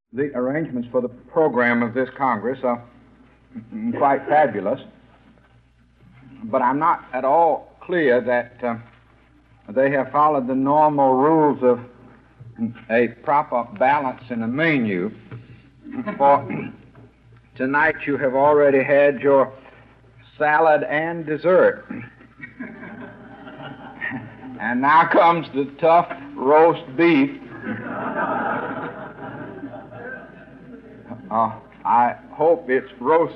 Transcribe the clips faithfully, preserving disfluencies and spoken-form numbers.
The arrangements for the program of this Congress are quite fabulous, but I'm not at all clear that uh, they have followed the normal rules of a proper balance in a menu. For tonight you have already had your salad and dessert. And now comes the tough roast beef. Uh, I hope it's roast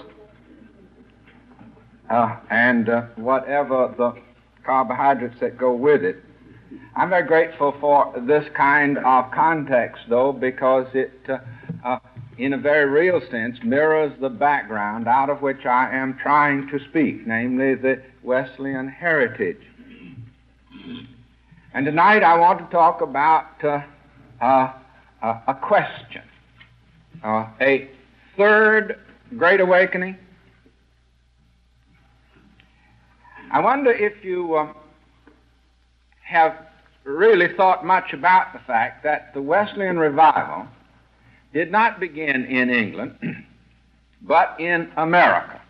uh, and uh, whatever the carbohydrates that go with it. I'm very grateful for this kind of context, though, because it, uh, uh, in a very real sense, mirrors the background out of which I am trying to speak, namely the Wesleyan heritage. And tonight I want to talk about uh, uh, uh, a question. Uh, a third Great Awakening. I wonder if you uh, have really thought much about the fact that the Wesleyan revival did not begin in England, but in America.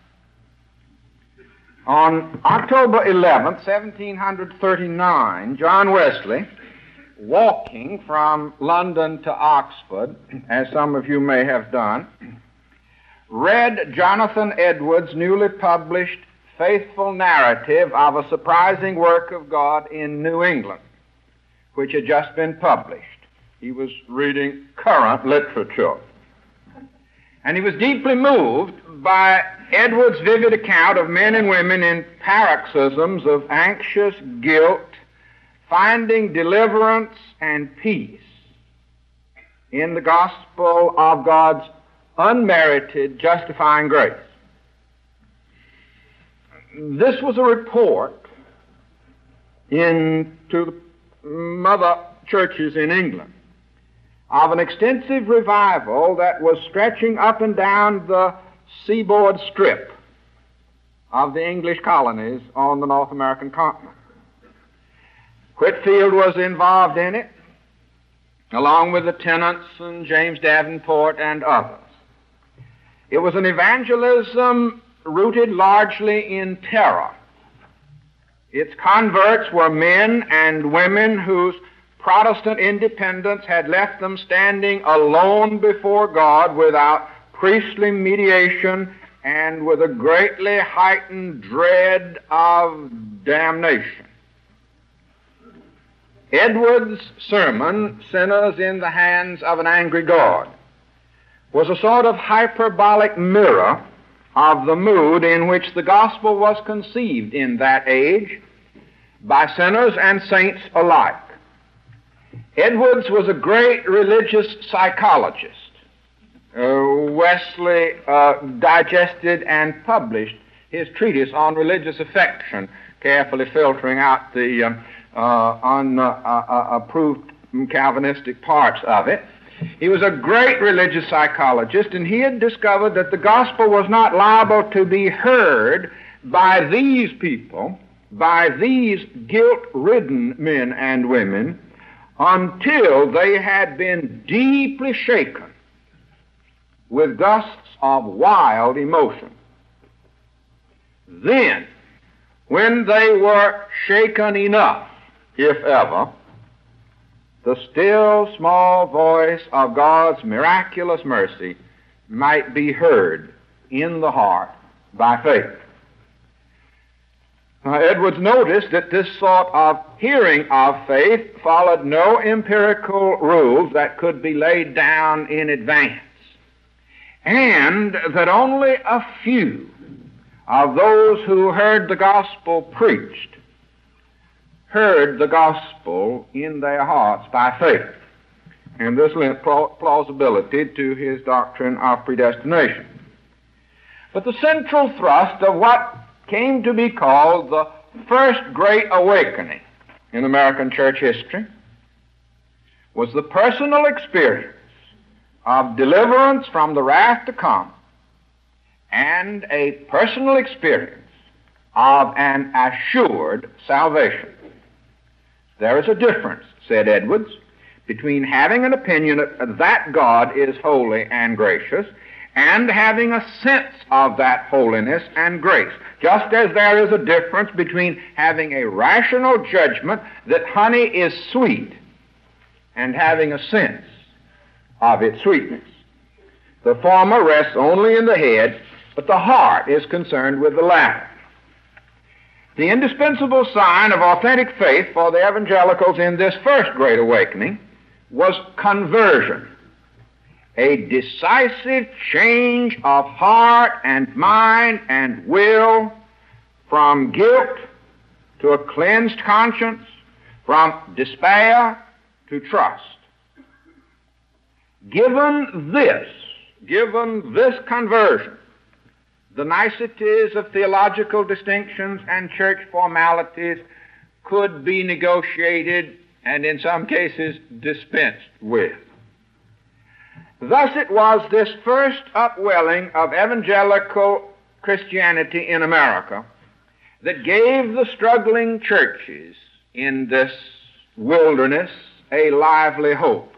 On October eleventh, seventeen thirty-nine, John Wesley, walking from London to Oxford, as some of you may have done, read Jonathan Edwards' newly published faithful narrative of a surprising work of God in New England, which had just been published. He was reading current literature. And he was deeply moved by Edwards' vivid account of men and women in paroxysms of anxious guilt, finding deliverance and peace in the gospel of God's unmerited justifying grace. This was a report into the mother churches in England of an extensive revival that was stretching up and down the seaboard strip of the English colonies on the North American continent. Whitfield was involved in it, along with the Tennants and James Davenport and others. It was an evangelism rooted largely in terror. Its converts were men and women whose Protestant independence had left them standing alone before God without priestly mediation and with a greatly heightened dread of damnation. Edwards' sermon, Sinners in the Hands of an Angry God, was a sort of hyperbolic mirror of the mood in which the gospel was conceived in that age by sinners and saints alike. Edwards was a great religious psychologist. Uh, Wesley uh, digested and published his treatise on religious affection, carefully filtering out the um, uh, unapproved uh, uh, Calvinistic parts of it. He was a great religious psychologist, and he had discovered that the gospel was not liable to be heard by these people, by these guilt-ridden men and women, until they had been deeply shaken with gusts of wild emotion. Then, when they were shaken enough, if ever, the still small voice of God's miraculous mercy might be heard in the heart by faith. Now, Edwards noticed that this sort of hearing of faith followed no empirical rules that could be laid down in advance, and that only a few of those who heard the gospel preached heard the gospel in their hearts by faith. And this lent plausibility to his doctrine of predestination. But the central thrust of what came to be called the First Great Awakening in American church history was the personal experience of deliverance from the wrath to come and a personal experience of an assured salvation. There is a difference, said Edwards, between having an opinion that God is holy and gracious and having a sense of that holiness and grace. Just as there is a difference between having a rational judgment that honey is sweet and having a sense of its sweetness. The former rests only in the head, but the heart is concerned with the latter. The indispensable sign of authentic faith for the evangelicals in this first Great Awakening was conversion, a decisive change of heart and mind and will from guilt to a cleansed conscience, from despair to trust. Given this, given this conversion, the niceties of theological distinctions and church formalities could be negotiated and in some cases dispensed with. Thus it was this first upwelling of evangelical Christianity in America that gave the struggling churches in this wilderness a lively hope.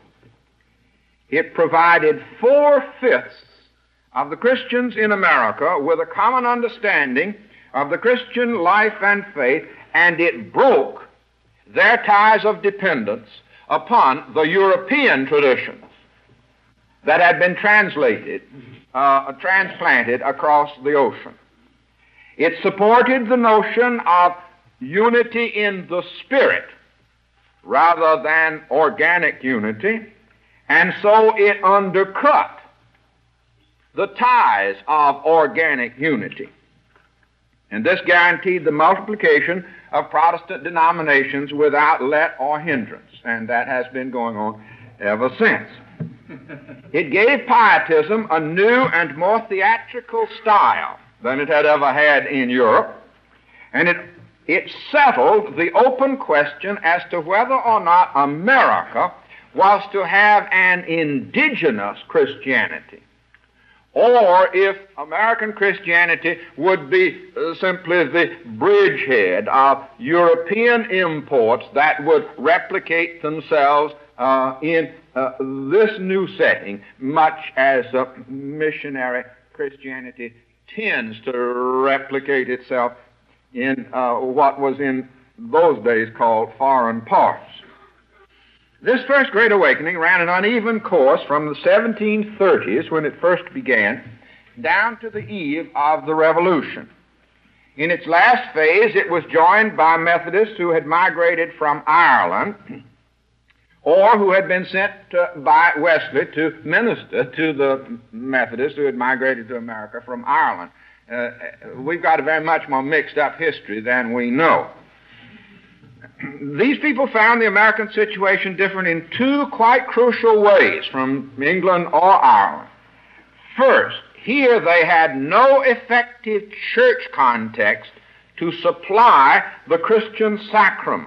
It provided four-fifths of the Christians in America with a common understanding of the Christian life and faith, and it broke their ties of dependence upon the European traditions that had been translated, uh, transplanted across the ocean. It supported the notion of unity in the Spirit rather than organic unity, and so it undercut the ties of organic unity. And this guaranteed the multiplication of Protestant denominations without let or hindrance, and that has been going on ever since. It gave pietism a new and more theatrical style than it had ever had in Europe, and it, it settled the open question as to whether or not America was to have an indigenous Christianity, or if American Christianity would be uh, simply the bridgehead of European imports that would replicate themselves uh, in uh, this new setting, much as uh, missionary Christianity tends to replicate itself in uh, what was in those days called foreign parts. This first Great Awakening ran an uneven course from the seventeen thirties, when it first began, down to the eve of the Revolution. In its last phase, it was joined by Methodists who had migrated from Ireland or who had been sent uh, by Wesley to minister to the Methodists who had migrated to America from Ireland. Uh, we've got a very much more mixed up history than we know. These people found the American situation different in two quite crucial ways from England or Ireland. First, here they had no effective church context to supply the Christian sacraments.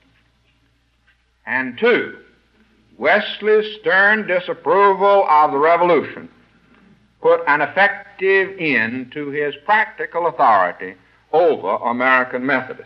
And two, Wesley's stern disapproval of the Revolution put an effective end to his practical authority over American Methodists.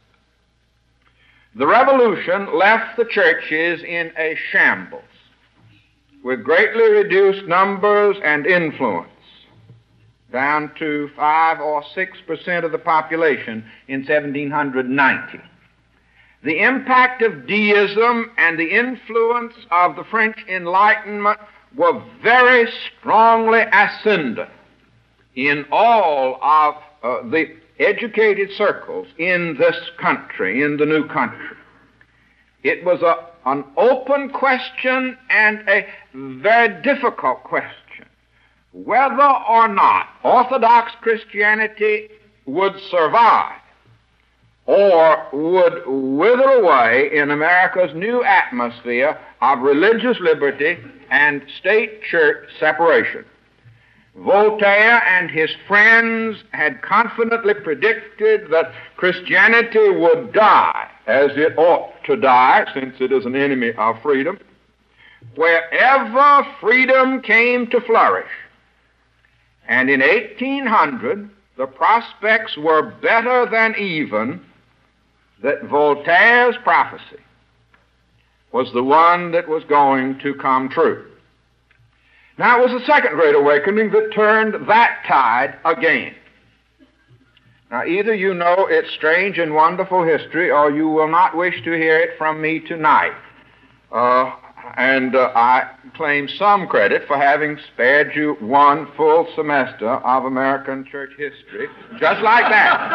The Revolution left the churches in a shambles, with greatly reduced numbers and influence, down to five or six percent of the population in seventeen ninety. The impact of deism and the influence of the French Enlightenment were very strongly ascendant in all of uh, the educated circles in this country, in the new country. It was a, an open question and a very difficult question, whether or not Orthodox Christianity would survive or would wither away in America's new atmosphere of religious liberty and state-church separation. Voltaire and his friends had confidently predicted that Christianity would die, as it ought to die, since it is an enemy of freedom, wherever freedom came to flourish. And in eighteen hundred, the prospects were better than even that Voltaire's prophecy was the one that was going to come true. Now, it was the Second Great Awakening that turned that tide again. Now, either you know its strange and wonderful history, or you will not wish to hear it from me tonight. Uh, and uh, I claim some credit for having spared you one full semester of American church history, just like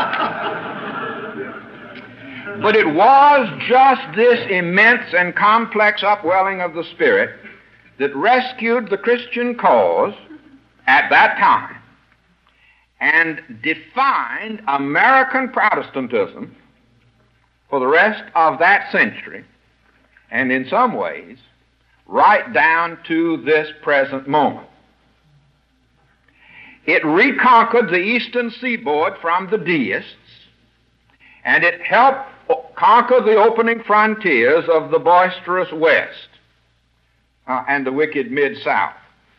that. But it was just this immense and complex upwelling of the Spirit that rescued the Christian cause at that time and defined American Protestantism for the rest of that century, and in some ways, right down to this present moment. It reconquered the eastern seaboard from the deists, and it helped conquer the opening frontiers of the boisterous West uh, and the wicked Mid-South.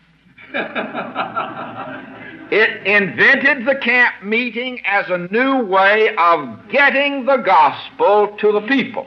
It invented the camp meeting as a new way of getting the gospel to the people.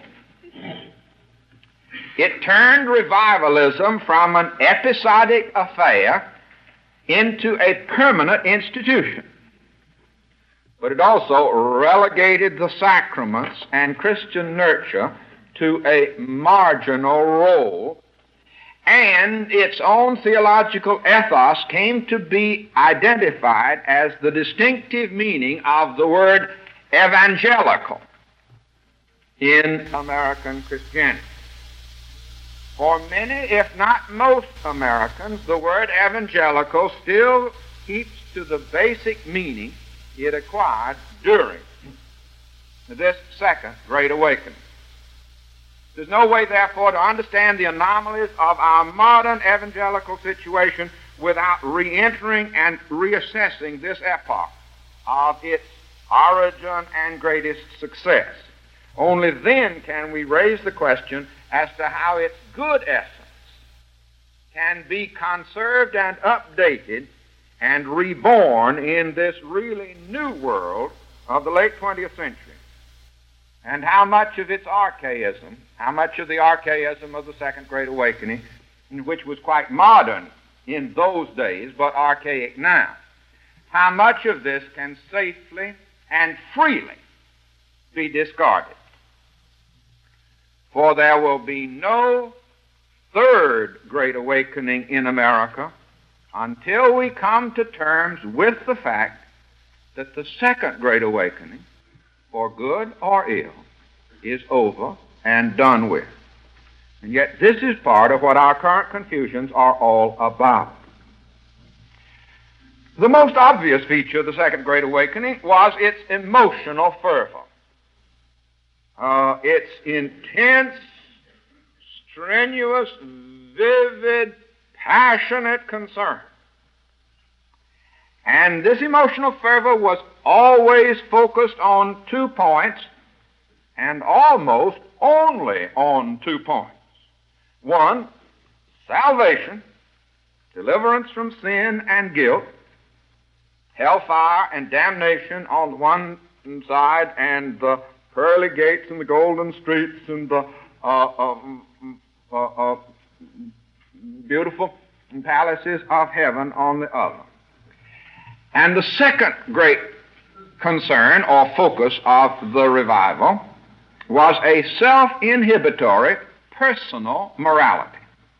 It turned revivalism from an episodic affair into a permanent institution. But it also relegated the sacraments and Christian nurture to a marginal role, and its own theological ethos came to be identified as the distinctive meaning of the word evangelical in American Christianity. For many, if not most Americans, the word evangelical still keeps to the basic meaning it acquired during this Second Great Awakening. There's no way, therefore, to understand the anomalies of our modern evangelical situation without re-entering and reassessing this epoch of its origin and greatest success. Only then can we raise the question as to how its good essence can be conserved and updated and reborn in this really new world of the late twentieth century, and how much of its archaism, how much of the archaism of the Second Great Awakening, which was quite modern in those days but archaic now, how much of this can safely and freely be discarded. For there will be no third Great Awakening in America until we come to terms with the fact that the Second Great Awakening, for good or ill, is over and done with. And yet this is part of what our current confusions are all about. The most obvious feature of the Second Great Awakening was its emotional fervor. Uh, its intense, strenuous, vivid, passionate concern. And this emotional fervor was always focused on two points, and almost only on two points. One, salvation, deliverance from sin and guilt, hellfire and damnation on one side, and the pearly gates and the golden streets and the uh, uh, uh, uh, beautiful palaces of heaven on the other. And the second great concern or focus of the revival was a self-inhibitory personal morality.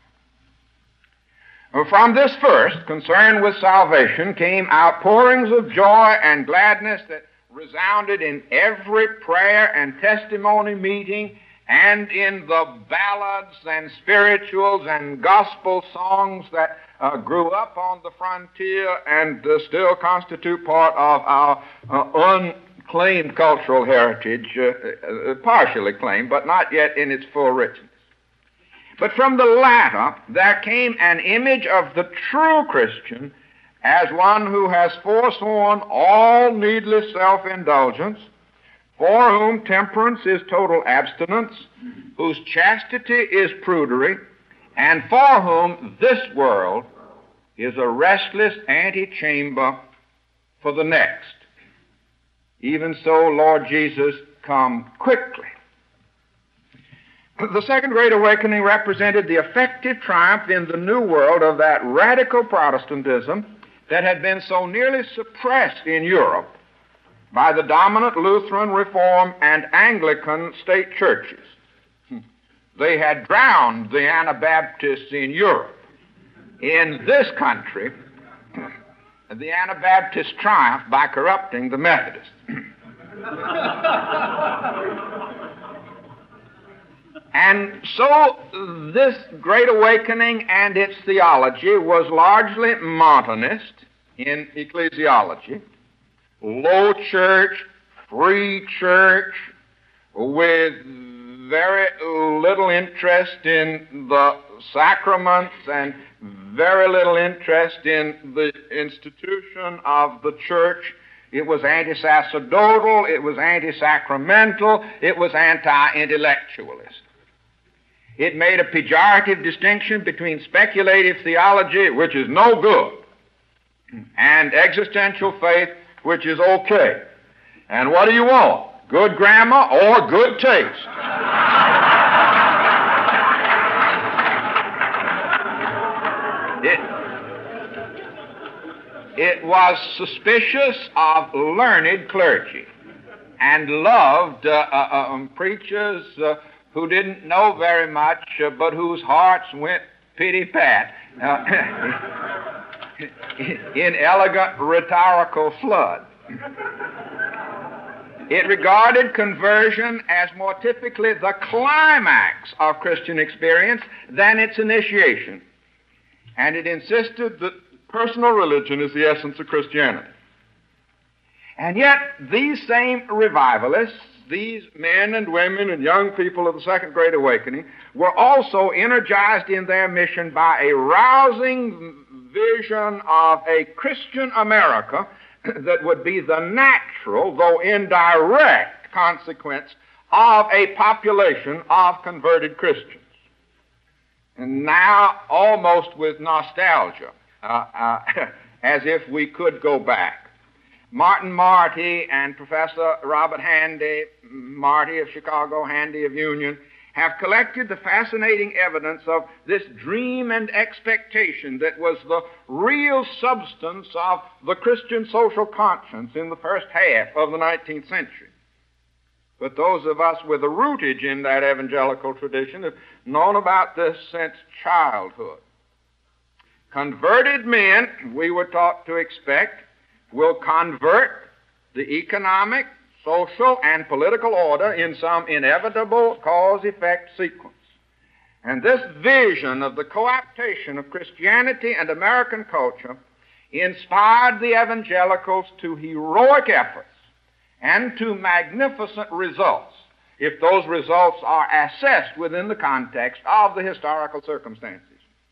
From this first, concern with salvation, came outpourings of joy and gladness that resounded in every prayer and testimony meeting and in the ballads and spirituals and gospel songs that uh, grew up on the frontier and uh, still constitute part of our uh, unclaimed cultural heritage, uh, uh, partially claimed, but not yet in its full richness. But from the latter, there came an image of the true Christian as one who has forsworn all needless self-indulgence, for whom temperance is total abstinence, whose chastity is prudery, and for whom this world is a restless antechamber for the next. Even so, Lord Jesus, come quickly. The Second Great Awakening represented the effective triumph in the New World of that radical Protestantism that had been so nearly suppressed in Europe by the dominant Lutheran, Reformed, and Anglican state churches. They had drowned the Anabaptists in Europe. In this country, the Anabaptists triumphed by corrupting the Methodists. And so this Great Awakening and its theology was largely Montanist in ecclesiology, low church, free church, with very little interest in the sacraments and very little interest in the institution of the church. It was anti-sacerdotal, it was anti-sacramental, it was anti-intellectualist. It made a pejorative distinction between speculative theology, which is no good, and existential faith, which is okay. And what do you want? Good grammar or good taste? It, it was suspicious of learned clergy and loved uh, uh, um, preachers uh, who didn't know very much, uh, but whose hearts went pity-pat uh, in elegant rhetorical flood. It regarded conversion as more typically the climax of Christian experience than its initiation. And it insisted that personal religion is the essence of Christianity. And yet, these same revivalists, these men and women and young people of the Second Great Awakening, were also energized in their mission by a rousing vision of a Christian America that would be the natural, though indirect, consequence of a population of converted Christians. And now, almost with nostalgia, uh, uh, as if we could go back, Martin Marty and Professor Robert Handy, Marty of Chicago, Handy of Union, have collected the fascinating evidence of this dream and expectation that was the real substance of the Christian social conscience in the first half of the nineteenth century. But those of us with a rootage in that evangelical tradition have known about this since childhood. Converted men, we were taught to expect, will convert the economic, social, and political order in some inevitable cause-effect sequence. And this vision of the coaptation of Christianity and American culture inspired the evangelicals to heroic efforts and to magnificent results, if those results are assessed within the context of the historical circumstances.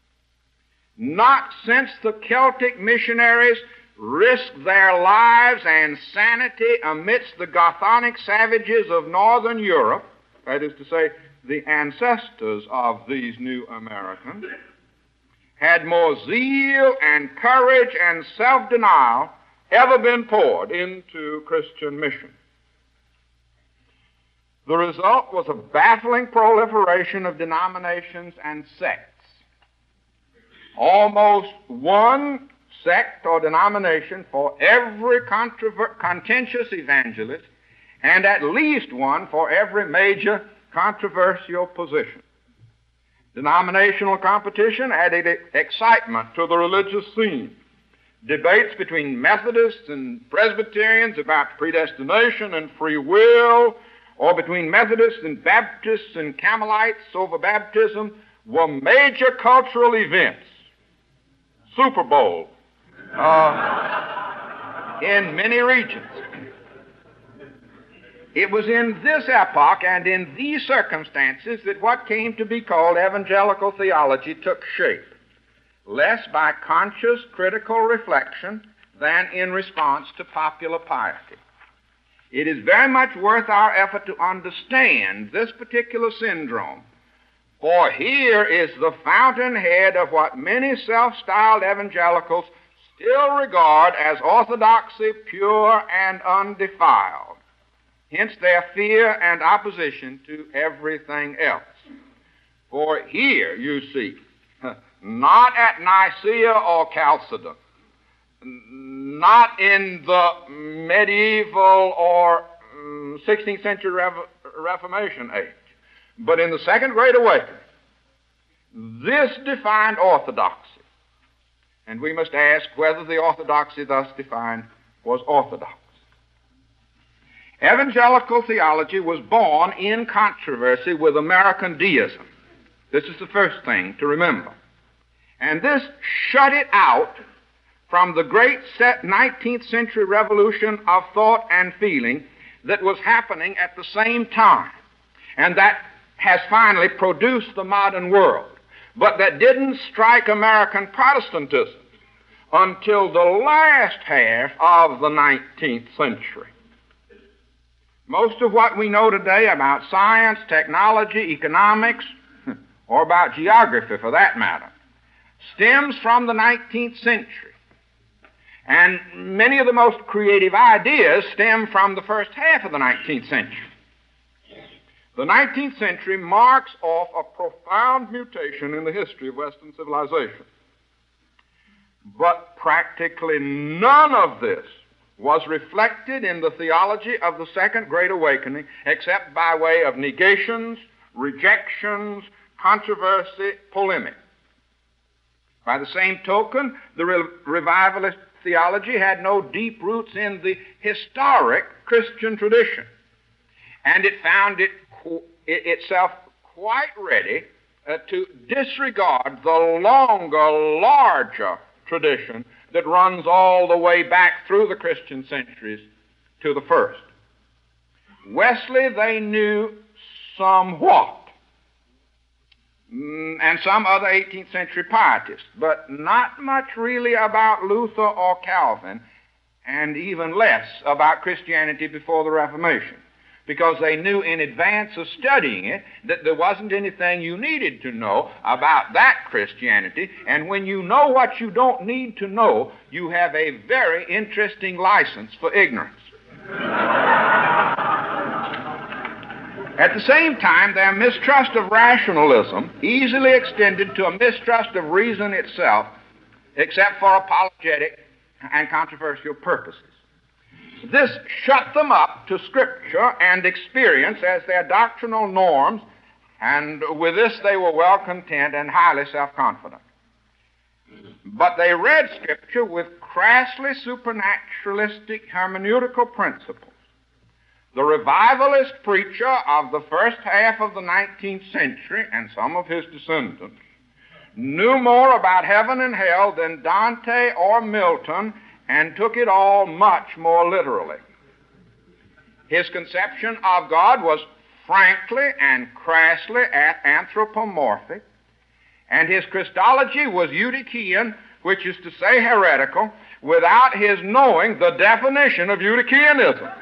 Not since the Celtic missionaries risked their lives and sanity amidst the Gothonic savages of northern Europe, that is to say, the ancestors of these new Americans, had more zeal and courage and self-denial ever been poured into Christian mission. The result was a baffling proliferation of denominations and sects. Almost one sect or denomination for every controver- contentious evangelist, and at least one for every major controversial position. Denominational competition added excitement to the religious scene. Debates between Methodists and Presbyterians about predestination and free will, or between Methodists and Baptists and Carmelites over baptism, were major cultural events. Super Bowl uh, in many regions. It was in this epoch and in these circumstances that what came to be called evangelical theology took shape, less by conscious critical reflection than in response to popular piety. It is very much worth our effort to understand this particular syndrome, for here is the fountainhead of what many self-styled evangelicals still regard as orthodoxy, pure and undefiled. Hence their fear and opposition to everything else. For here, you see, not at Nicaea or Chalcedon, not in the medieval or um, sixteenth century Re- Reformation age, but in the Second Great Awakening, this defined orthodoxy. And we must ask whether the orthodoxy thus defined was orthodox. Evangelical theology was born in controversy with American deism. This is the first thing to remember. And this shut it out from the great nineteenth century revolution of thought and feeling that was happening at the same time, and that has finally produced the modern world, but that didn't strike American Protestantism until the last half of the nineteenth century. Most of what we know today about science, technology, economics, or about geography for that matter, stems from the nineteenth century. And many of the most creative ideas stem from the first half of the nineteenth century. The nineteenth century marks off a profound mutation in the history of Western civilization. But practically none of this was reflected in the theology of the Second Great Awakening except by way of negations, rejections, controversy, polemic. By the same token, the re- revivalist theology had no deep roots in the historic Christian tradition, and it found it, qu- it itself quite ready uh, to disregard the longer, larger tradition that runs all the way back through the Christian centuries to the first. Wesley, they knew somewhat, and some other eighteenth century pietists, but not much really about Luther or Calvin, and even less about Christianity before the Reformation, because they knew in advance of studying it that there wasn't anything you needed to know about that Christianity, and when you know what you don't need to know, you have a very interesting license for ignorance. At the same time, their mistrust of rationalism easily extended to a mistrust of reason itself, except for apologetic and controversial purposes. This shut them up to Scripture and experience as their doctrinal norms, and with this they were well content and highly self-confident. But they read Scripture with crassly supernaturalistic hermeneutical principles. The revivalist preacher of the first half of the nineteenth century, and some of his descendants, knew more about heaven and hell than Dante or Milton, and took it all much more literally. His conception of God was frankly and crassly anthropomorphic, and his Christology was Eutychian, which is to say heretical, without his knowing the definition of Eutychianism.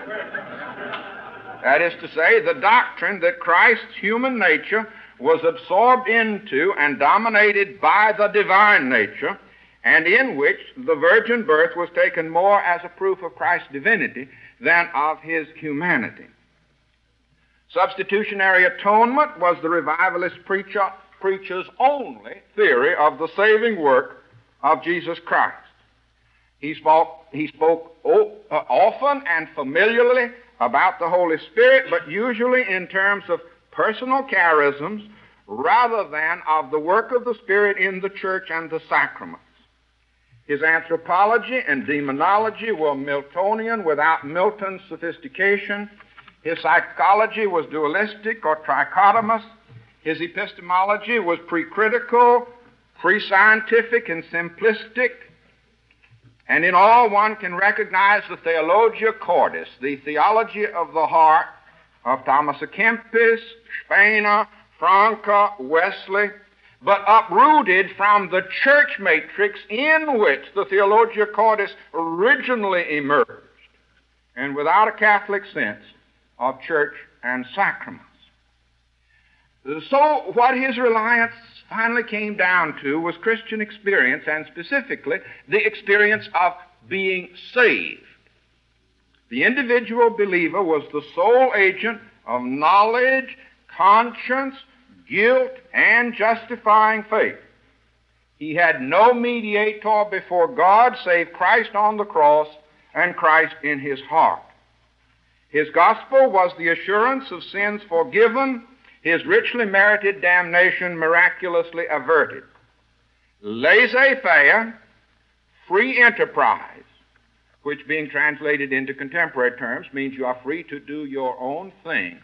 That is to say, the doctrine that Christ's human nature was absorbed into and dominated by the divine nature, and in which the virgin birth was taken more as a proof of Christ's divinity than of his humanity. Substitutionary atonement was the revivalist preacher, preacher's only theory of the saving work of Jesus Christ. He spoke, he spoke o- uh, often and familiarly about the Holy Spirit, but usually in terms of personal charisms rather than of the work of the Spirit in the church and the sacraments. His anthropology and demonology were Miltonian without Milton's sophistication. His psychology was dualistic or trichotomous. His epistemology was pre-critical, pre-scientific, and simplistic. And in all, one can recognize the Theologia Cordis, the theology of the heart of Thomas à Kempis, Spener, Francke, Wesley, but uprooted from the church matrix in which the Theologia Cordis originally emerged, and without a Catholic sense of church and sacraments. So what his reliance finally came down to was Christian experience, and specifically the experience of being saved. The individual believer was the sole agent of knowledge, conscience, guilt, and justifying faith. He had no mediator before God save Christ on the cross and Christ in his heart. His gospel was the assurance of sins forgiven, his richly merited damnation miraculously averted. Laissez-faire, free enterprise, which being translated into contemporary terms means you are free to do your own thing,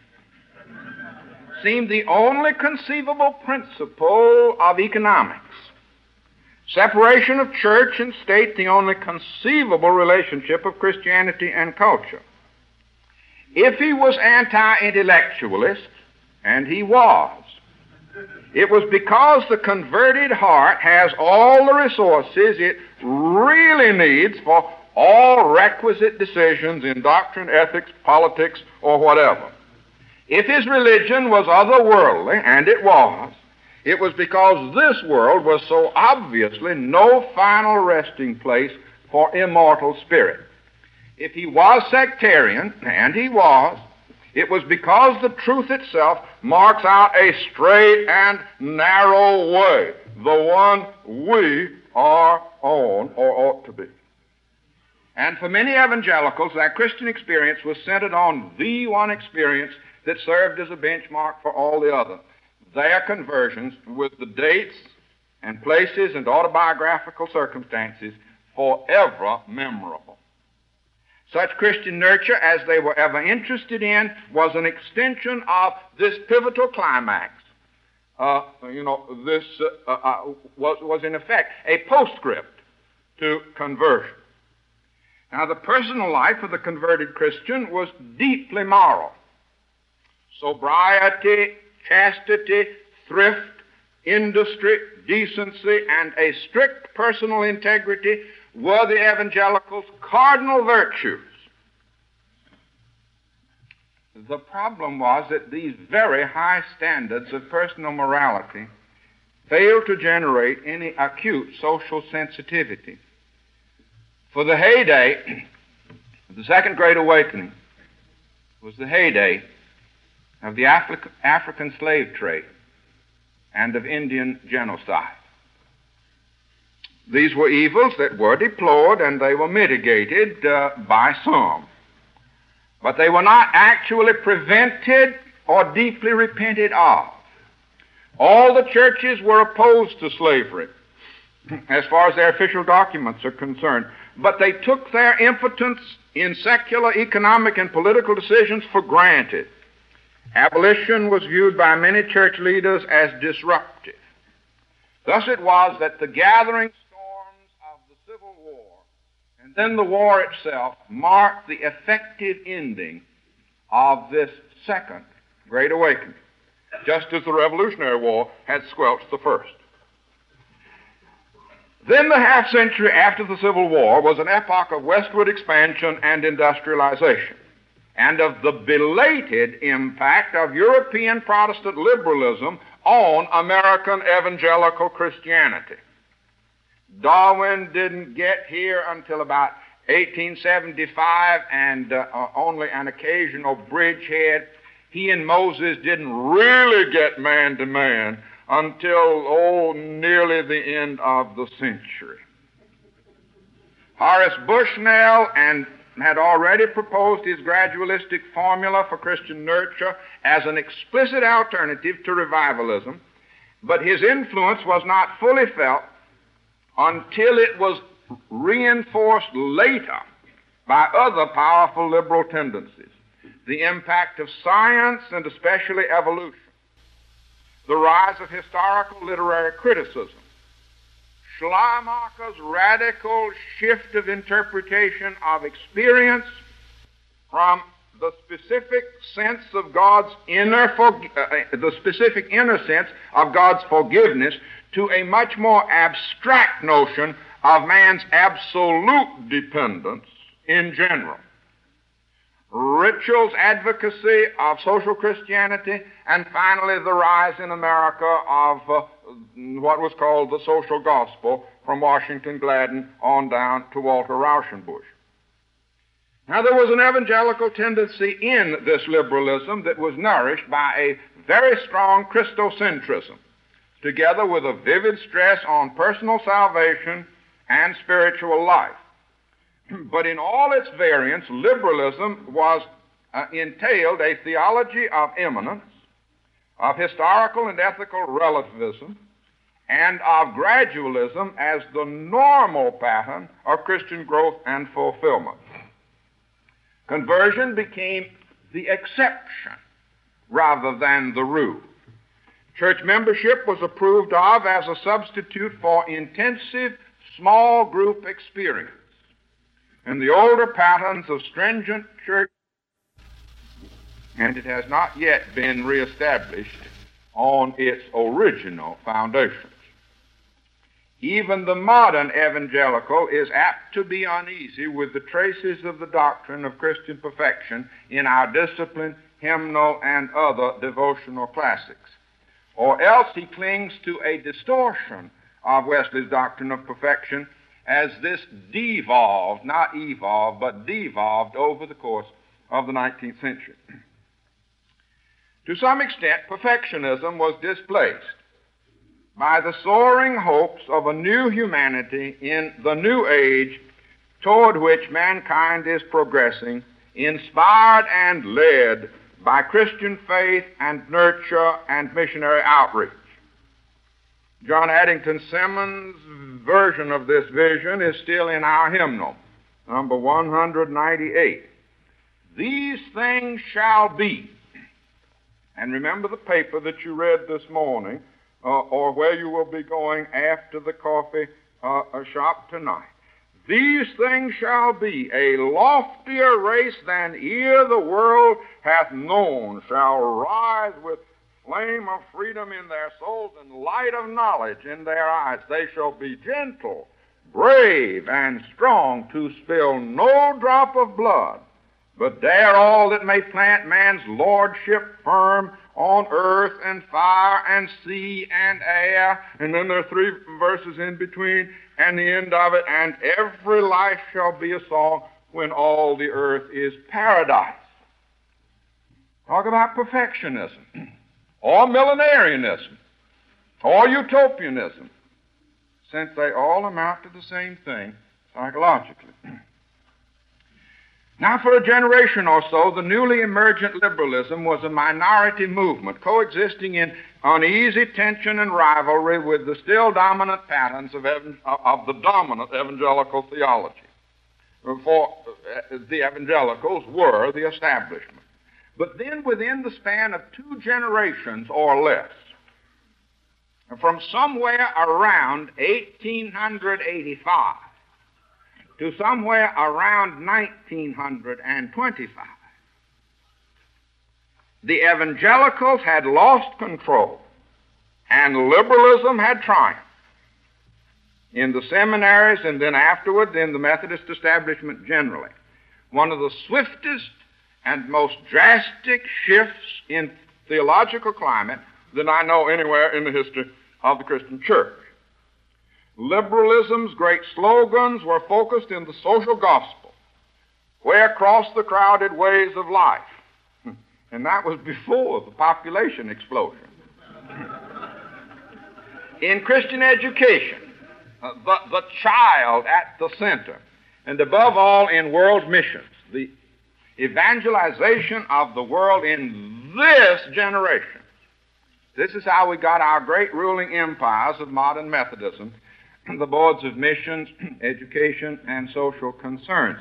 seemed the only conceivable principle of economics. Separation of church and state the only conceivable relationship of Christianity and culture. If he was anti-intellectualist, and he was, it was because the converted heart has all the resources it really needs for all requisite decisions in doctrine, ethics, politics, or whatever. If his religion was otherworldly, and it was, it was because this world was so obviously no final resting place for immortal spirit. If he was sectarian, and he was, it was because the truth itself marks out a straight and narrow way, the one we are on or ought to be. And for many evangelicals, that Christian experience was centered on the one experience that served as a benchmark for all the other. Their conversions, with the dates and places and autobiographical circumstances, forever memorable. Such Christian nurture as they were ever interested in was an extension of this pivotal climax. Uh, you know, this uh, uh, was, was in effect a postscript to conversion. Now, the personal life of the converted Christian was deeply moral. Sobriety, chastity, thrift, industry, decency, and a strict personal integrity were the evangelicals' cardinal virtues. The problem was that these very high standards of personal morality failed to generate any acute social sensitivity. For the heyday of the Second Great Awakening was the heyday of the Afri- African slave trade and of Indian genocide. These were evils that were deplored and they were mitigated uh, by some. But they were not actually prevented or deeply repented of. All the churches were opposed to slavery as far as their official documents are concerned. But they took their impotence in secular, economic, and political decisions for granted. Abolition was viewed by many church leaders as disruptive. Thus it was that the gathering storms of the Civil War and then the war itself marked the effective ending of this Second Great Awakening, just as the Revolutionary War had squelched the first. Then the half century after the Civil War was an epoch of westward expansion and industrialization, and of the belated impact of European Protestant liberalism on American evangelical Christianity. Darwin didn't get here until about eighteen seventy-five, and uh, uh, only an occasional bridgehead. He and Moses didn't really get man to man until, oh, nearly the end of the century. Horace Bushnell and had already proposed his gradualistic formula for Christian nurture as an explicit alternative to revivalism, but his influence was not fully felt until it was reinforced later by other powerful liberal tendencies. The impact of science and especially evolution, the rise of historical literary criticism, Schleiermacher's radical shift of interpretation of experience from the specific sense of God's inner, for, uh, the specific inner sense of God's forgiveness to a much more abstract notion of man's absolute dependence in general. Ritschl's advocacy of social Christianity, and finally the rise in America of uh, what was called the social gospel from Washington Gladden on down to Walter Rauschenbusch. Now, there was an evangelical tendency in this liberalism that was nourished by a very strong Christocentrism, together with a vivid stress on personal salvation and spiritual life. But in all its variants, liberalism was uh, entailed a theology of immanence, of historical and ethical relativism, and of gradualism as the normal pattern of Christian growth and fulfillment. Conversion became the exception rather than the rule. Church membership was approved of as a substitute for intensive small group experience. And the older patterns of stringent church, and it has not yet been reestablished on its original foundations. Even the modern evangelical is apt to be uneasy with the traces of the doctrine of Christian perfection in our discipline, hymnal, and other devotional classics. Or else he clings to a distortion of Wesley's doctrine of perfection as this devolved, not evolved, but devolved over the course of the nineteenth century. To some extent, perfectionism was displaced by the soaring hopes of a new humanity in the new age toward which mankind is progressing, inspired and led by Christian faith and nurture and missionary outreach. John Addington Simmons' version of this vision is still in our hymnal, number one ninety-eight. These things shall be. And remember the paper that you read this morning, uh, or where you will be going after the coffee uh, shop tonight. These things shall be, a loftier race than e'er the world hath known, shall rise with flame of freedom in their souls and light of knowledge in their eyes. They shall be gentle, brave, and strong to spill no drop of blood, but dare all that may plant man's lordship firm on earth and fire and sea and air. And then there are three verses in between and the end of it, and every life shall be a song when all the earth is paradise. Talk about perfectionism, or millenarianism, or utopianism, since they all amount to the same thing psychologically. Now, for a generation or so, the newly emergent liberalism was a minority movement, coexisting in uneasy tension and rivalry with the still dominant patterns of, evan- of the dominant evangelical theology. For the evangelicals were the establishment. But then within the span of two generations or less, from somewhere around eighteen eighty-five to somewhere around nineteen twenty-five, the evangelicals had lost control and liberalism had triumphed in the seminaries and then afterwards in the Methodist establishment generally. One of the swiftest and most drastic shifts in theological climate than I know anywhere in the history of the Christian church. Liberalism's great slogans were focused in the social gospel, where cross the crowded ways of life. And that was before the population explosion. In Christian education, uh, the, the child at the center, and above all in world missions, the evangelization of the world in this generation. This is how we got our great ruling empires of modern Methodism, the boards of missions, education, and social concerns.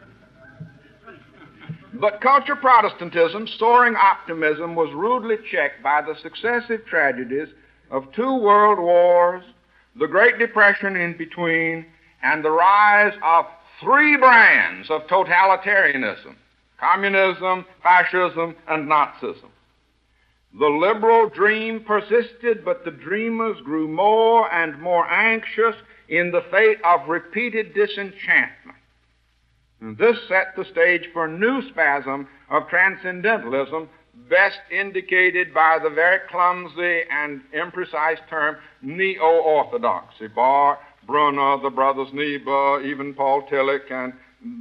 But culture Protestantism, soaring optimism, was rudely checked by the successive tragedies of two world wars, the Great Depression in between, and the rise of three brands of totalitarianism: communism, fascism, and Nazism. The liberal dream persisted, but the dreamers grew more and more anxious in the fate of repeated disenchantment. And this set the stage for a new spasm of transcendentalism, best indicated by the very clumsy and imprecise term neo-orthodoxy. Barth, Brunner, the brothers Niebuhr, even Paul Tillich, and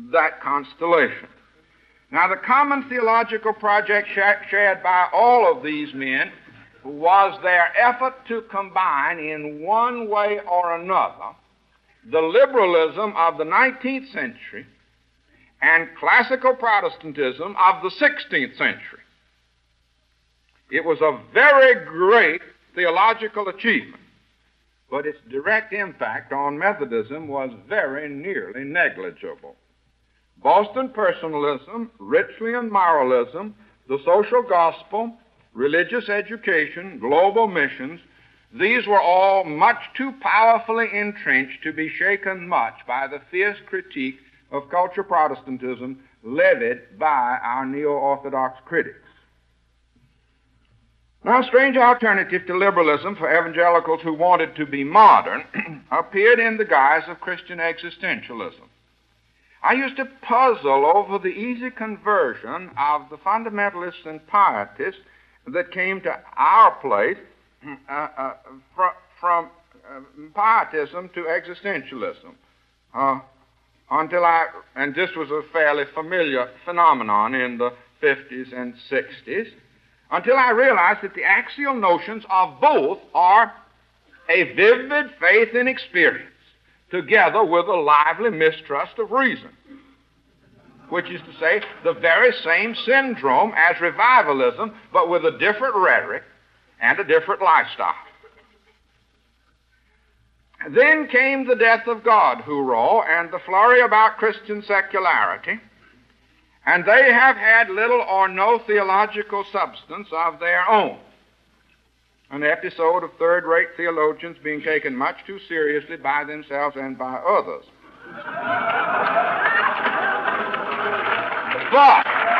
that constellation. Now, the common theological project shared by all of these men was their effort to combine in one way or another the liberalism of the nineteenth century and classical Protestantism of the sixteenth century. It was a very great theological achievement, but its direct impact on Methodism was very nearly negligible. Boston personalism, Ritschlian moralism, the social gospel, religious education, global missions, these were all much too powerfully entrenched to be shaken much by the fierce critique of culture Protestantism levied by our neo-Orthodox critics. Now, a strange alternative to liberalism for evangelicals who wanted to be modern appeared in the guise of Christian existentialism. I used to puzzle over the easy conversion of the fundamentalists and pietists that came to our place uh, uh, fr- from uh, pietism to existentialism. Uh, until I, and this was a fairly familiar phenomenon in the fifties and sixties, until I realized that the axial notions of both are a vivid faith in experience, together with a lively mistrust of reason, which is to say, the very same syndrome as revivalism, but with a different rhetoric and a different lifestyle. Then came the death of God, hoorah, and the flurry about Christian secularity, and they have had little or no theological substance of their own. An episode of third-rate theologians being taken much too seriously by themselves and by others. But,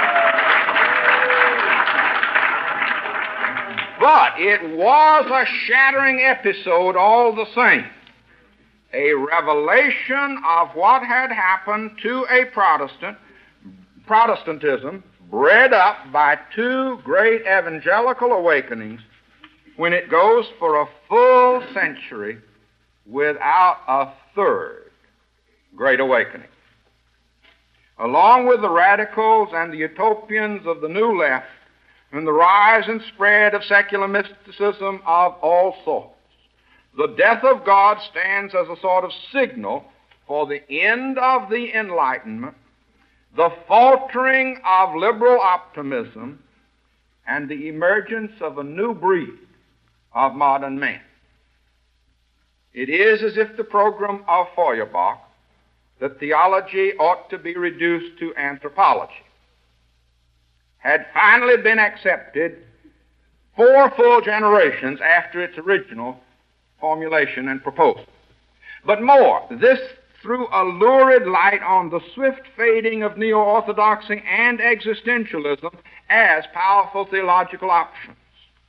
but it was a shattering episode all the same. A revelation of what had happened to a Protestant, Protestantism bred up by two great evangelical awakenings when it goes for a full century without a third great awakening. Along with the radicals and the utopians of the New Left and the rise and spread of secular mysticism of all sorts, the death of God stands as a sort of signal for the end of the Enlightenment, the faltering of liberal optimism, and the emergence of a new breed of modern men. It is as if the program of Feuerbach, that theology ought to be reduced to anthropology, had finally been accepted four full generations after its original formulation and proposal. But more, this threw a lurid light on the swift fading of neo-orthodoxy and existentialism as powerful theological options.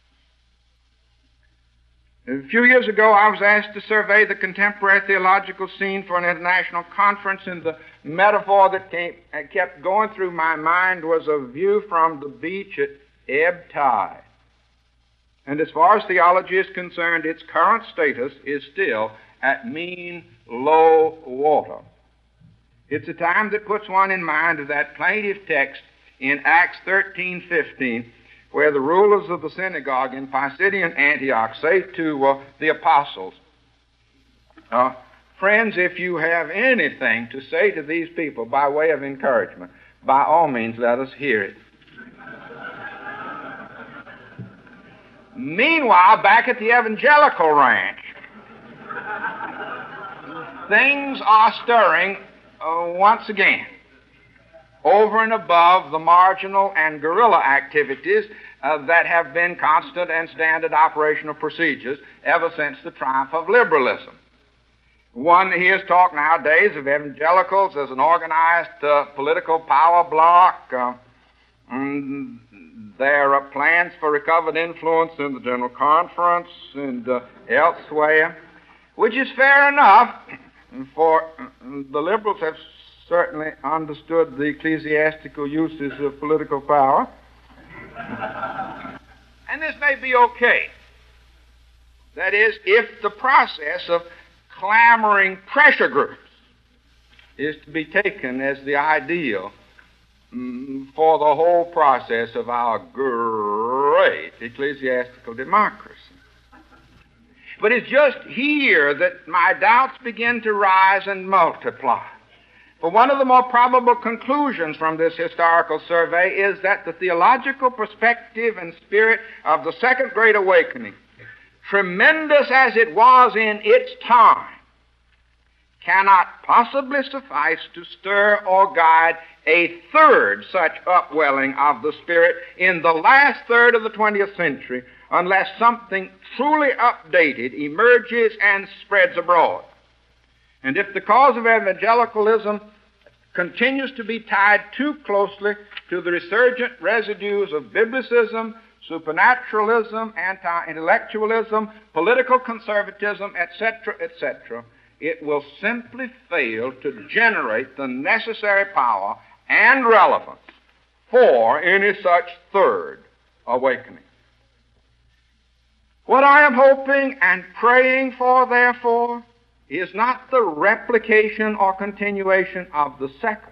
A few years ago, I was asked to survey the contemporary theological scene for an international conference, and the metaphor that came, kept going through my mind was a view from the beach at ebb tide. And as far as theology is concerned, its current status is still at mean low water. It's a time that puts one in mind of that plaintive text in Acts thirteen fifteen, where the rulers of the synagogue in Pisidian Antioch say to uh, the apostles, uh, friends, if you have anything to say to these people by way of encouragement, by all means let us hear it. Meanwhile, back at the evangelical ranch, things are stirring uh, once again, over and above the marginal and guerrilla activities uh, that have been constant and standard operational procedures ever since the triumph of liberalism. One hears talk nowadays of evangelicals as an organized uh, political power bloc. Uh, mm, there are plans for recovered influence in the General Conference and uh, elsewhere, which is fair enough, for the liberals have certainly understood the ecclesiastical uses of political power. And this may be okay. That is, if the process of clamoring pressure groups is to be taken as the ideal mm, for the whole process of our great ecclesiastical democracy. But it's just here that my doubts begin to rise and multiply. For one of the more probable conclusions from this historical survey is that the theological perspective and spirit of the Second Great Awakening, tremendous as it was in its time, cannot possibly suffice to stir or guide a third such upwelling of the Spirit in the last third of the twentieth century, unless something truly updated emerges and spreads abroad. And if the cause of evangelicalism continues to be tied too closely to the resurgent residues of biblicism, supernaturalism, anti-intellectualism, political conservatism, et cetera, et cetera, it will simply fail to generate the necessary power and relevance for any such third awakening. What I am hoping and praying for, therefore, is not the replication or continuation of the second,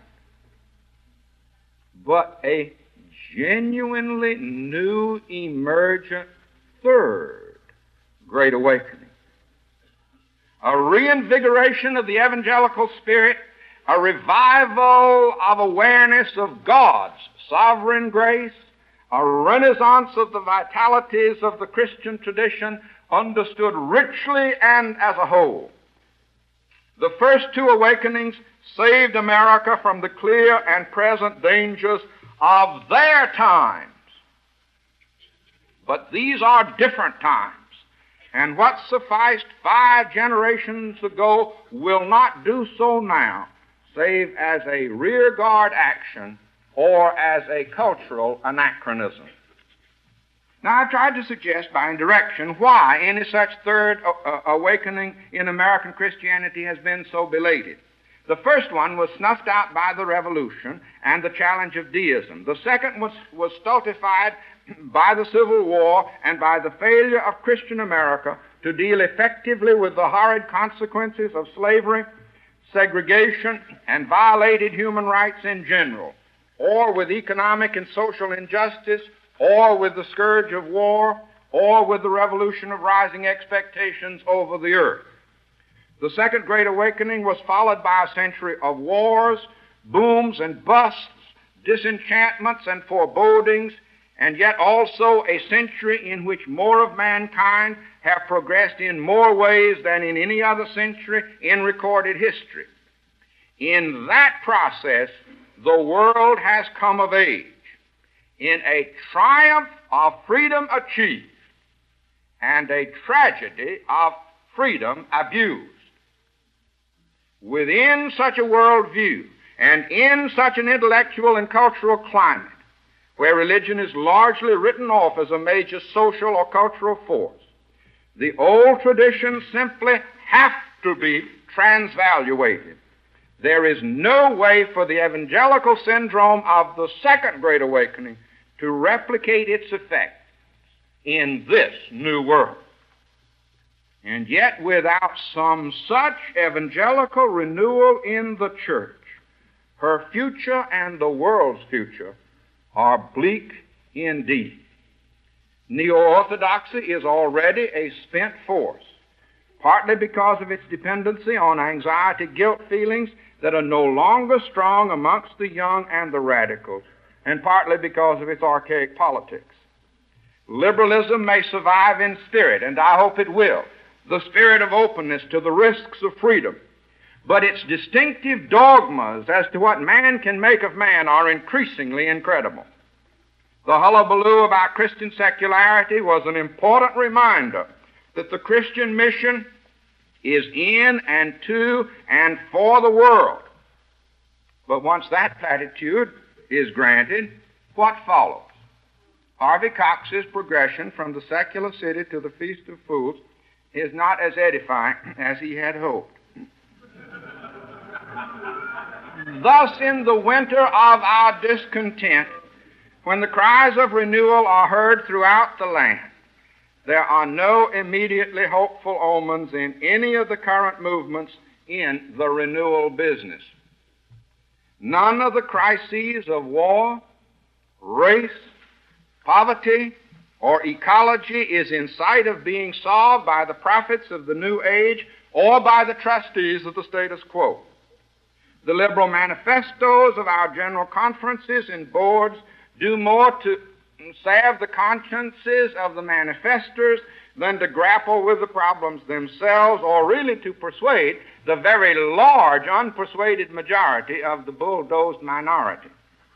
but a genuinely new, emergent third Great Awakening. A reinvigoration of the evangelical spirit, a revival of awareness of God's sovereign grace, a renaissance of the vitalities of the Christian tradition understood richly and as a whole. The first two awakenings saved America from the clear and present dangers of their times. But these are different times, and what sufficed five generations ago will not do so now, save as a rearguard action or as a cultural anachronism. Now, I've tried to suggest by indirection why any such third uh, awakening in American Christianity has been so belated. The first one was snuffed out by the Revolution and the challenge of deism. The second was, was stultified by the Civil War and by the failure of Christian America to deal effectively with the horrid consequences of slavery, segregation, and violated human rights in general, or with economic and social injustice, or with the scourge of war, or with the revolution of rising expectations over the earth. The Second Great Awakening was followed by a century of wars, booms and busts, disenchantments and forebodings, and yet also a century in which more of mankind have progressed in more ways than in any other century in recorded history. In that process, the world has come of age in a triumph of freedom achieved and a tragedy of freedom abused. Within such a worldview and in such an intellectual and cultural climate, where religion is largely written off as a major social or cultural force, the old traditions simply have to be transvaluated. There is no way for the evangelical syndrome of the Second Great Awakening to replicate its effect in this new world. And yet, without some such evangelical renewal in the church, her future and the world's future are bleak indeed. Neo-orthodoxy is already a spent force, partly because of its dependency on anxiety, guilt feelings that are no longer strong amongst the young and the radicals, and partly because of its archaic politics. Liberalism may survive in spirit, and I hope it will, the spirit of openness to the risks of freedom, but its distinctive dogmas as to what man can make of man are increasingly incredible. The hullabaloo about Christian secularity was an important reminder that the Christian mission is in and to and for the world. But once that platitude is granted, what follows? Harvey Cox's progression from the secular city to the Feast of Fools is not as edifying as he had hoped. Thus, in the winter of our discontent, when the cries of renewal are heard throughout the land, there are no immediately hopeful omens in any of the current movements in the renewal business. None of the crises of war, race, poverty, or ecology is in sight of being solved by the prophets of the new age or by the trustees of the status quo. The liberal manifestos of our general conferences and boards do more to salve the consciences of the manifestors than to grapple with the problems themselves, or really to persuade the very large unpersuaded majority of the bulldozed minority.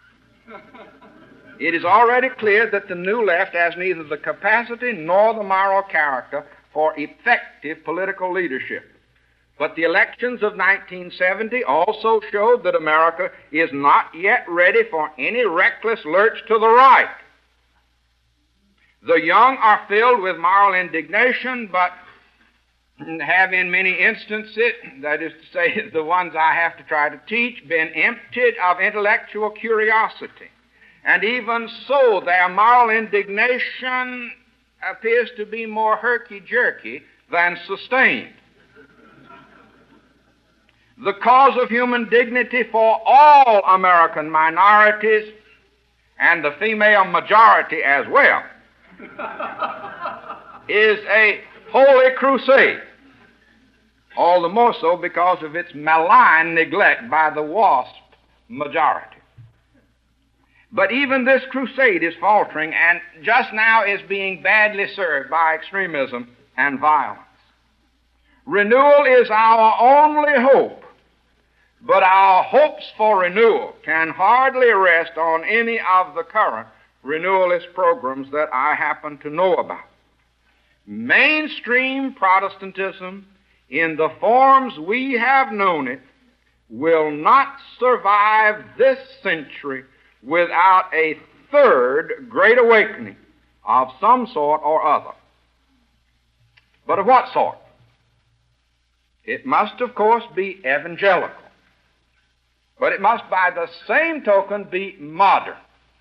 It is already clear that the New Left has neither the capacity nor the moral character for effective political leadership. But the elections of nineteen seventy also showed that America is not yet ready for any reckless lurch to the right. The young are filled with moral indignation, but have in many instances, that is to say the ones I have to try to teach, been emptied of intellectual curiosity. And even so, their moral indignation appears to be more herky-jerky than sustained. The cause of human dignity for all American minorities, and the female majority as well, is a holy crusade, all the more so because of its malign neglect by the WASP majority. But even this crusade is faltering, and just now is being badly served by extremism and violence. Renewal is our only hope, but our hopes for renewal can hardly rest on any of the current renewalist programs that I happen to know about. Mainstream Protestantism, in the forms we have known it, will not survive this century without a third great awakening of some sort or other. But of what sort? It must, of course, be evangelical. But it must, by the same token, be modern.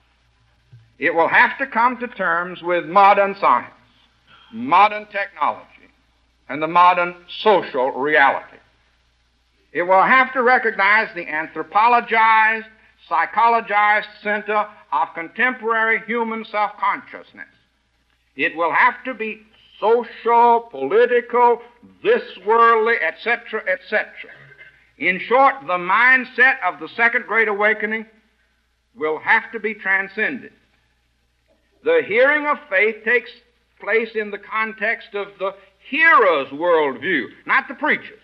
It will have to come to terms with modern science, modern technology, and the modern social reality. It will have to recognize the anthropologized, psychologized center of contemporary human self-consciousness. It will have to be social, political, this worldly, et cetera, et cetera. In short, the mindset of the Second Great Awakening will have to be transcended. The hearing of faith takes place in the context of the hearer's worldview, not the preacher's.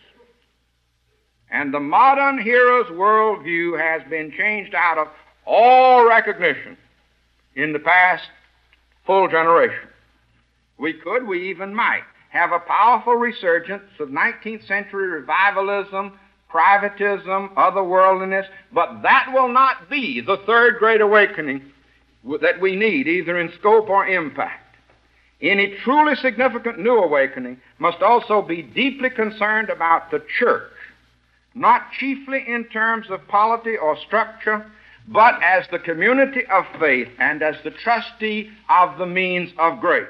And the modern hearer's worldview has been changed out of all recognition in the past full generation. We could, we even might, have a powerful resurgence of nineteenth century revivalism, privatism, otherworldliness, but that will not be the third great awakening that we need, either in scope or impact. Any truly significant new awakening must also be deeply concerned about the church, not chiefly in terms of polity or structure, but as the community of faith and as the trustee of the means of grace.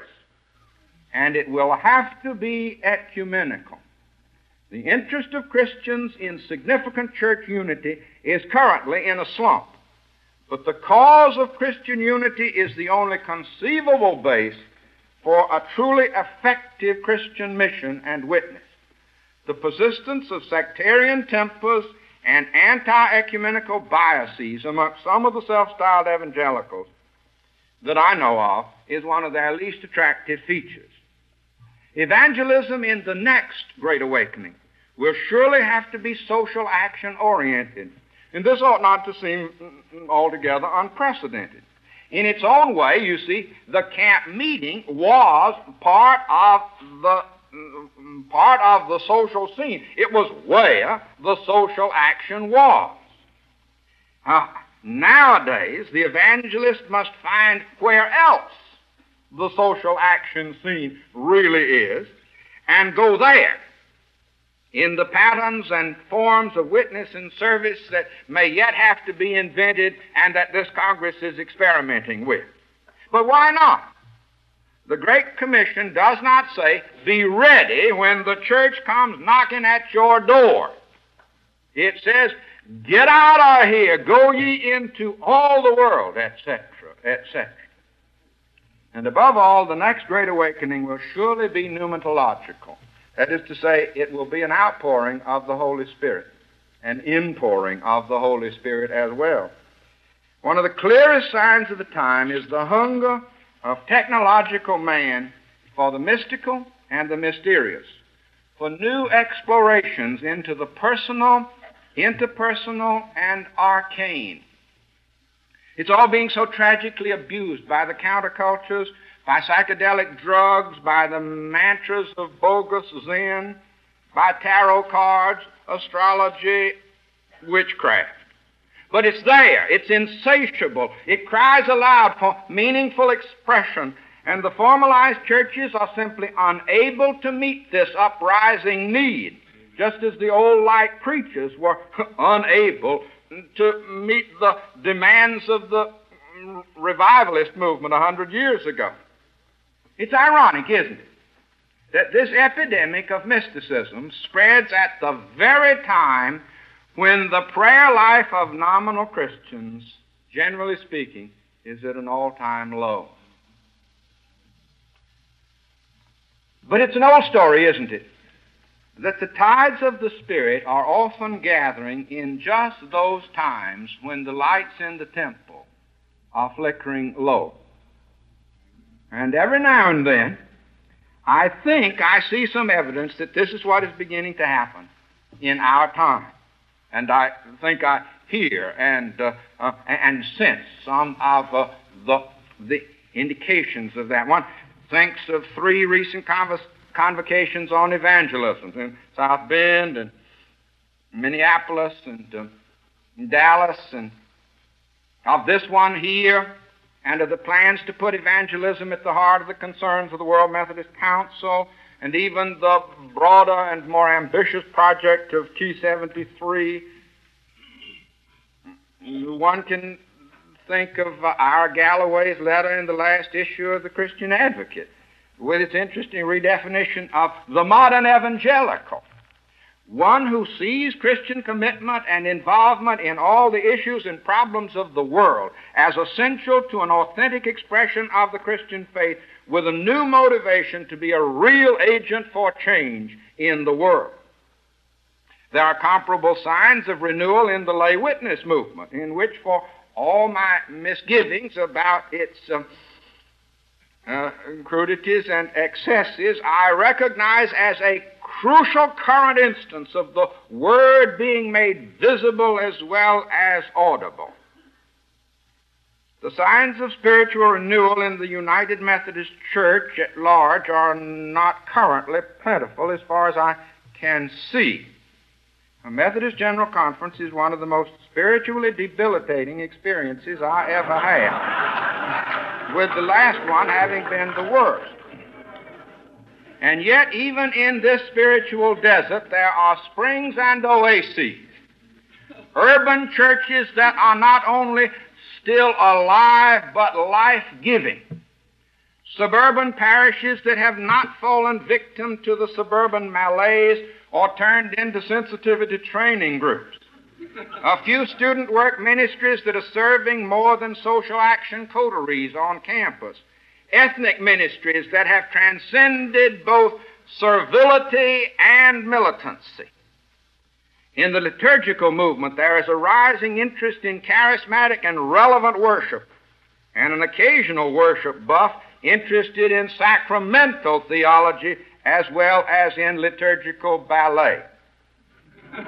And it will have to be ecumenical. The interest of Christians in significant church unity is currently in a slump. But the cause of Christian unity is the only conceivable base for a truly effective Christian mission and witness. The persistence of sectarian tempers and anti-ecumenical biases amongst some of the self-styled evangelicals that I know of is one of their least attractive features. Evangelism in the next Great Awakening will surely have to be social action oriented. And this ought not to seem altogether unprecedented. In its own way, you see, the camp meeting was part of the part of the social scene. It was where the social action was. Uh, nowadays, the evangelist must find where else the social action scene really is and go there in the patterns and forms of witness and service that may yet have to be invented and that this Congress is experimenting with. But why not? The Great Commission does not say, be ready when the church comes knocking at your door. It says, Get out of here, go ye into all the world, et cetera, et cetera. And above all, the next great awakening will surely be pneumatological. That is to say, it will be an outpouring of the Holy Spirit, an inpouring of the Holy Spirit as well. One of the clearest signs of the time is the hunger of technological man for the mystical and the mysterious, for new explorations into the personal, interpersonal, and arcane. It's all being so tragically abused by the countercultures, by psychedelic drugs, by the mantras of bogus Zen, by tarot cards, astrology, witchcraft. But it's there. It's insatiable. It cries aloud for meaningful expression. And the formalized churches are simply unable to meet this uprising need, just as the old light preachers were unable to meet the demands of the revivalist movement a hundred years ago. It's ironic, isn't it, that this epidemic of mysticism spreads at the very time when the prayer life of nominal Christians, generally speaking, is at an all-time low. But it's an old story, isn't it, that the tides of the Spirit are often gathering in just those times when the lights in the temple are flickering low. And every now and then, I think I see some evidence that this is what is beginning to happen in our time. And I think I hear and uh, uh, and sense some of uh, the, the indications of that. One thinks of three recent convers- convocations on evangelism in South Bend and Minneapolis and uh, Dallas, and of this one here, and of the plans to put evangelism at the heart of the concerns of the World Methodist Council, and even the broader and more ambitious project of T seventy-three. One can think of uh, our Galloway's letter in the last issue of the Christian Advocate, with its interesting redefinition of the modern evangelical. One who sees Christian commitment and involvement in all the issues and problems of the world as essential to an authentic expression of the Christian faith, with a new motivation to be a real agent for change in the world. There are comparable signs of renewal in the lay witness movement, in which, for all my misgivings about its um, uh, crudities and excesses, I recognize as a crucial current instance of the Word being made visible as well as audible. The signs of spiritual renewal in the United Methodist Church at large are not currently plentiful as far as I can see. A Methodist General Conference is one of the most spiritually debilitating experiences I ever had, with the last one having been the worst. And yet, even in this spiritual desert, there are springs and oases, urban churches that are not only still alive, but life-giving, suburban parishes that have not fallen victim to the suburban malaise or turned into sensitivity training groups, a few student work ministries that are serving more than social action coteries on campus, ethnic ministries that have transcended both servility and militancy. In the liturgical movement, there is a rising interest in charismatic and relevant worship, and an occasional worship buff interested in sacramental theology as well as in liturgical ballet. But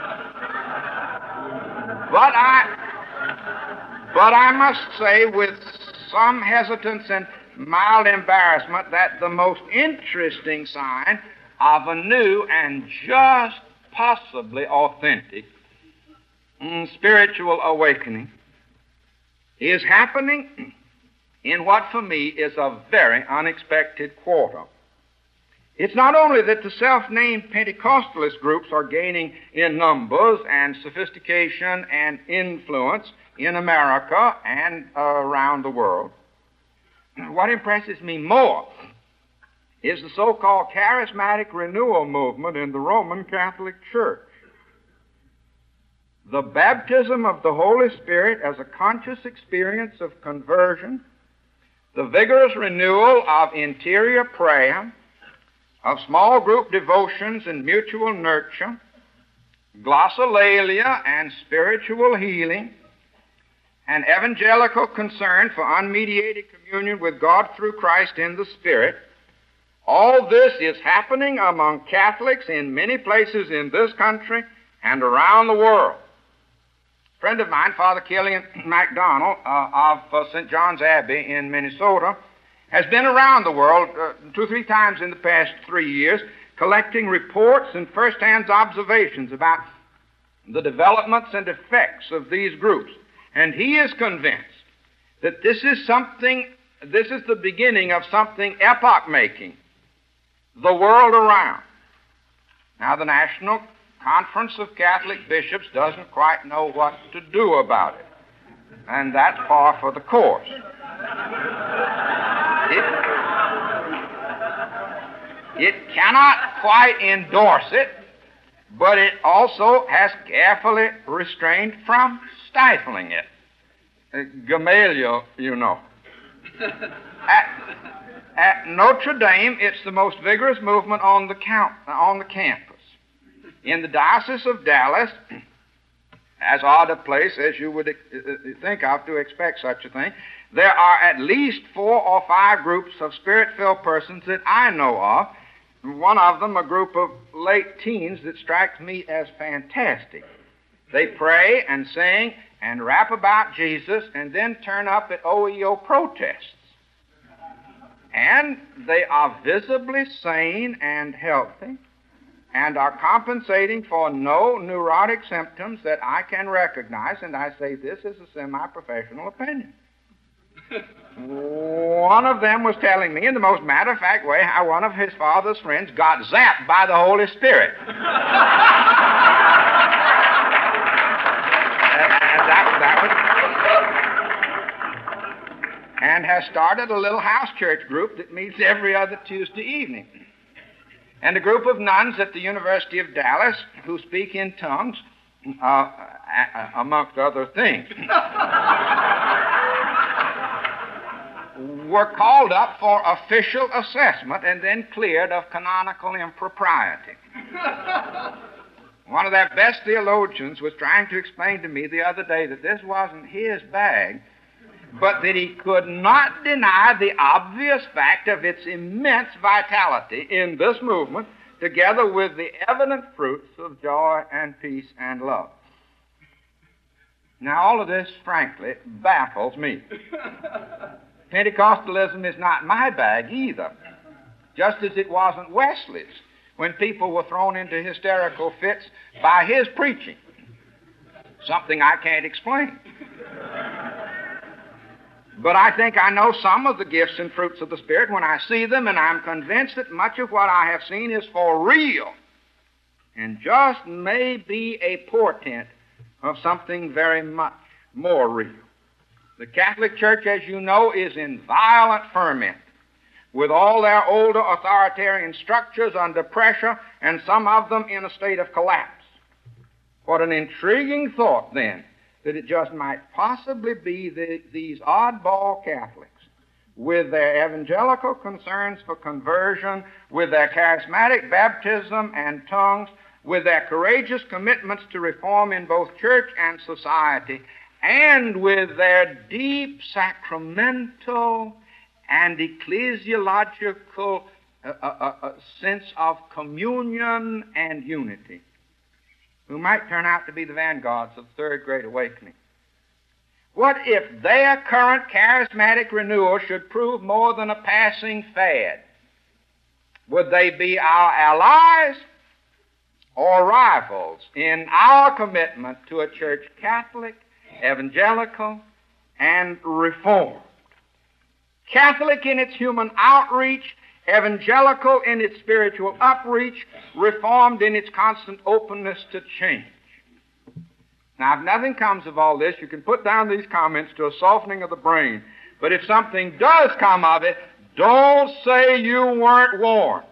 I, but I must say with some hesitance and mild embarrassment that the most interesting sign of a new and just possibly authentic mm, spiritual awakening is happening in what for me is a very unexpected quarter. It's not only that the self-named Pentecostalist groups are gaining in numbers and sophistication and influence in America and uh, around the world. What impresses me more is the so-called charismatic renewal movement in the Roman Catholic Church. the baptism of the Holy Spirit as a conscious experience of conversion, the vigorous renewal of interior prayer, of small group devotions and mutual nurture, glossolalia and spiritual healing, an evangelical concern for unmediated communion with God through Christ in the Spirit. All this is happening among Catholics in many places in this country and around the world. A friend of mine, Father Killian MacDonald uh, of uh, Saint John's Abbey in Minnesota, has been around the world uh, two or three times in the past three years collecting reports and first-hand observations about the developments and effects of these groups. And he is convinced that this is something, this is the beginning of something epoch-making, the world around. Now, the National Conference of Catholic Bishops doesn't quite know what to do about it, and that's par for the course. It, it cannot quite endorse it, but it also has carefully restrained from stifling it. Uh, Gamaliel, you know. At, at Notre Dame, it's the most vigorous movement on the, count, on the campus. In the Diocese of Dallas, as odd a place as you would think of to expect such a thing, there are at least four or five groups of spirit-filled persons that I know of. One of them, a group of late teens that strikes me as fantastic. They pray and sing and rap about Jesus and then turn up at O E O protests. And they are visibly sane and healthy and are compensating for no neurotic symptoms that I can recognize, and I say this is a semi-professional opinion. One of them was telling me in the most matter-of-fact way how one of his father's friends got zapped by the Holy Spirit. and, and, that, that was, and has started a little house church group that meets every other Tuesday evening. And a group of nuns at the University of Dallas who speak in tongues, uh, amongst other things, were called up for official assessment and then cleared of canonical impropriety. One of their best theologians was trying to explain to me the other day that this wasn't his bag, but that he could not deny the obvious fact of its immense vitality in this movement, together with the evident fruits of joy and peace and love. Now, all of this, frankly, baffles me. Pentecostalism is not my bag either, just as it wasn't Wesley's when people were thrown into hysterical fits by his preaching, something I can't explain. But I think I know some of the gifts and fruits of the Spirit when I see them, and I'm convinced that much of what I have seen is for real and just may be a portent of something very much more real. The Catholic Church, as you know, is in violent ferment, with all their older authoritarian structures under pressure, and some of them in a state of collapse. What an intriguing thought, then, that it just might possibly be the, these oddball Catholics, with their evangelical concerns for conversion, with their charismatic baptism and tongues, with their courageous commitments to reform in both church and society, and with their deep sacramental and ecclesiological uh, uh, uh, sense of communion and unity, who might turn out to be the vanguards of the Third Great Awakening. What if their current charismatic renewal should prove more than a passing fad? Would they be our allies or rivals in our commitment to a church Catholic, evangelical, and reformed? Catholic in its human outreach, evangelical in its spiritual upreach, reformed in its constant openness to change. Now, if nothing comes of all this, you can put down these comments to a softening of the brain. But if something does come of it, don't say you weren't warned.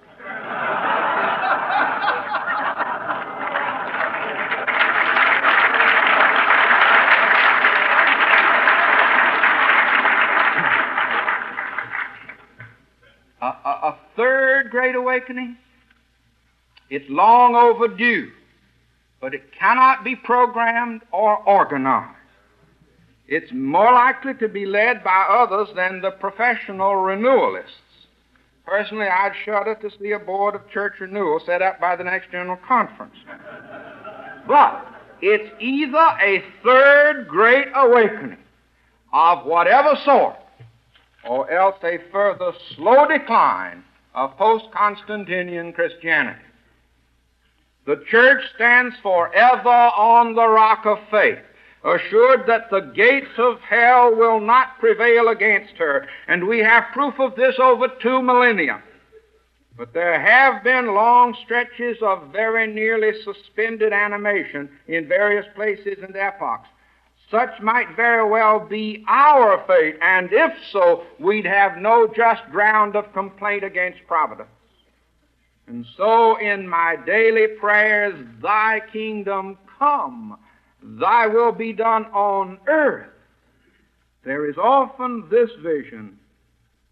third great awakening? It's long overdue, but it cannot be programmed or organized. It's more likely to be led by others than the professional renewalists. Personally, I'd shudder to see a board of church renewal set up by the next General Conference. But it's either a third great awakening of whatever sort, or else a further slow decline of post-Constantinian Christianity. The church stands forever on the rock of faith, assured that the gates of hell will not prevail against her, and we have proof of this over two millennia. But there have been long stretches of very nearly suspended animation in various places and epochs. Such might very well be our fate, and if so, we'd have no just ground of complaint against Providence. And so in my daily prayers, thy kingdom come, thy will be done on earth, there is often this vision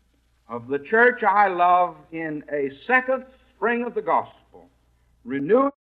of the church I love in a second spring of the gospel, renewed